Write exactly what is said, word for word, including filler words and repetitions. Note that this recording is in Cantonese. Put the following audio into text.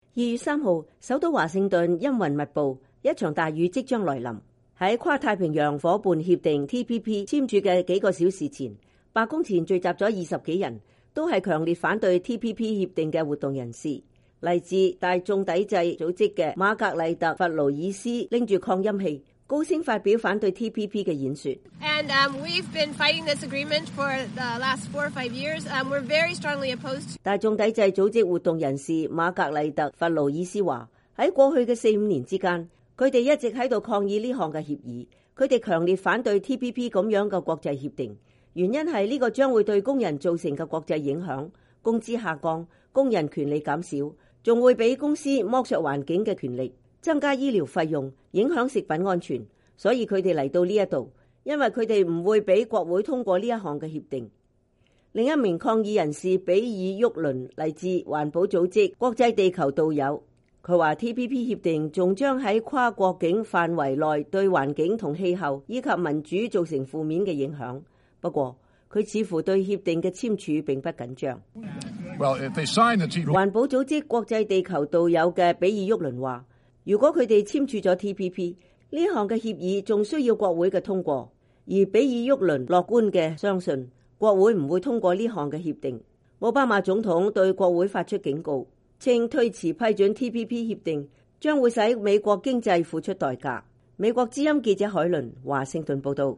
二月三號，首都華盛頓陰雲密佈，一場大雨即將來臨。喺跨太平洋夥伴協定 T P P 簽署嘅幾個小時前，白宮前聚集咗二十幾人，都係強烈反對 T P P 協定嘅活動人士。嚟自大眾抵制組織嘅瑪格麗特·弗勞爾斯拎住擴音器，高聲發表反對 T P P 嘅演說。 And, um, we've been fighting this agreement for the last four or five years. Um, we're very strongly opposed. 大眾抵制組織活動人士瑪格麗特·弗勞爾斯話：喺過去嘅四五年之間，佢哋一直喺度抗議呢項嘅協議。佢哋強烈反對 T P P 咁樣嘅國際協定，原因係呢個將會對工人造成嘅國際影響，工資下降，工人權利減少。仲會俾公司剝削環境嘅權利，增加醫療費用，影響食品安全。所以佢哋嚟到呢一度，因為佢哋唔會俾國會通過呢一項嘅協定。另一名抗議人士比爾沃倫嚟自環保組織國際地球道友，佢話 T P P 協定仲將喺跨國境範圍內對環境同氣候以及民主造成負面嘅影響。不過佢似乎對協定嘅簽署並不緊張。 Well, if they sign the T P P... 環保組織國際地球道友嘅比爾沃倫話：如果佢哋簽署咗 T P P 呢項嘅協議，仲需要國會嘅通過。而比爾沃倫樂觀嘅相信國會唔會通過呢項嘅協定。奧巴馬總統對國會發出警告，稱推遲批准 T P P 協定將會使美國經濟付出代價。美國之音記者海倫華盛頓報道。